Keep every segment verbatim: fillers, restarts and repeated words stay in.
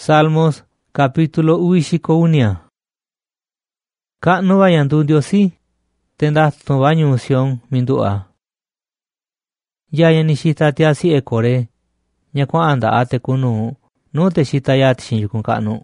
Salmos capítulo uwixiko unia. Ka'nu vayandu Ndiosi, tendatu vañu Sión mindua. Yaya ni xita tiasi ekore, ñakua'an nda'a tekunu nu te xita ya tixin ka'nu.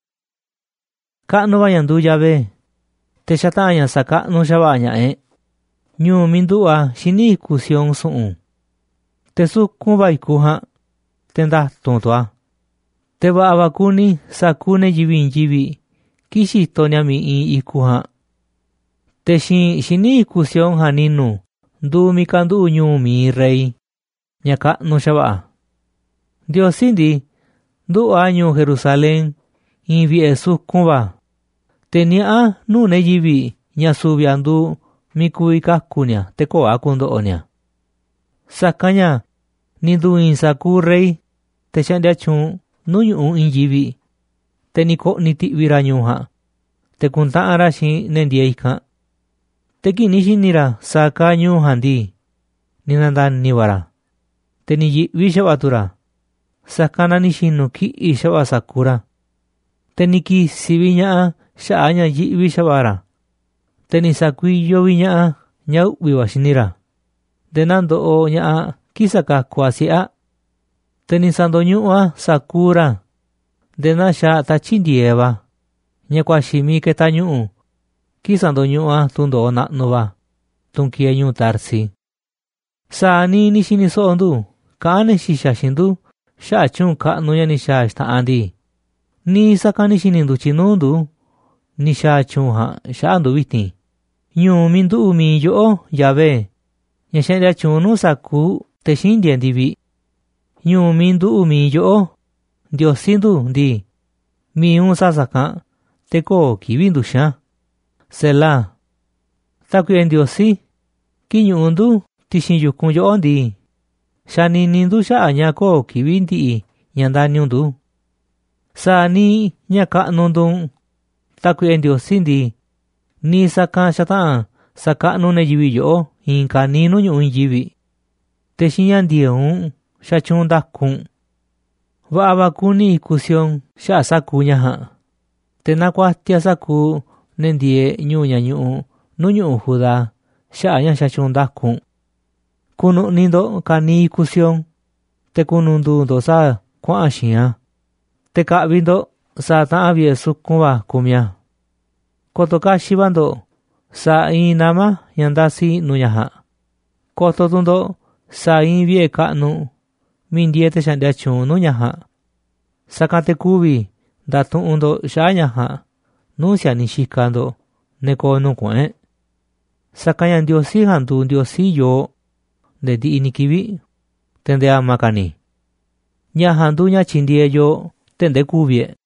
Ka'nu vayandu Yahvé, te xata'aña saka'nu xava'aña'e, ñu mindua xini iku Sión su'un. Te sukun vaikuja, tendatu tua. Te va'a vakuni sakune yivi nyivi, kixito ñami'i ikuja. Te xin xini iku Sión janinu, ndu mikandu ñu mi rey, ñaka'nu xava'a. Ndiosi ndi, ndu'a ñu Jerusalén, in vie'e sukunva. Te nia'a nune yivi ñasuvia ndu mikuvi kakunia te ko'a kundo'onia. Sakaña, ninduin saku rey, te xa'ndia chun nu ñu'u in yivi, te ni ko'ni ti'vira ñuja, te kunta'ara xin nendié ikan. Te kini xinira saka ñuja ndi, ni nandanivara, te ni yi'vi xavatura, sakana ni xinu ki'i xava sakura. Te ni kisivi ña'a xa'a ña yi'vi xavara, te ni sakuiyovi ña'a ña u'viva xinira, te nando'o ña'a kisakakua si'a. Te ni sandoñu'ua sakura, de naxa tachindieva, ñakuaximi keta ñu'u, kisandoñu'ua tundo'o na'nuva, tunkie ñu Tarsi. Sani ni xiniso'o ndu, ka'an nexixa xindu, xa'a chun ka'nu ña ni xaa xta'a ndi. Ni saka ni xininduchi nuu ndu, ni xaa chunja xa'a ndu vitin. Ñu mindu'u mi yo'o Yahvé, ña xe'ndia chun nu saku te xindie ndivi. Ñu mindu'u mi yo'o, Ndiosi ndu ndi, mi un sasakan, te koo kivi nduxan. Selah. Takuye Ndiosi, kiñu'u ndu tixin yukun yo'o ndi, xanini ndu xa'a ña koo kivi ndi'i ña ndaniu ndu. Sani ña ka'nu ndun, takuye Ndiosi ndi, ni sakan xata'an saka'nu neyivi yo'o inka ninu ñu'u yivi. Te xiña ndieun xachun ndakun. Va'a vakuni iku Sión xa'a saku ñaja, te nakuatia saku nendie ñu ña ñu'u nu ñu'u Judá xa'a ña xachun ndakun. Kunu'ni ndo kani iku Sión, te kunundu ndo sa kua'an xi'an, te ka'vi ndo sa ta'an vie'e sukunva kumia. Koto kaxiva ndo sa in nama ña ndasi nu ñaja. Koto tu ndo sa in vie'e ka'nu mindie te xa'ndia chun nu ñaja. Sakan te kuvi ndatu'un ndo xa'a ñaja nu siani xika ndo neko nu kue'en. Sakaña Ndiosi jandu Ndiosi yoo nde ndi'i ni kivi, te nde ama kani. Ñaja ndu ña chindie yo te nde kuvie.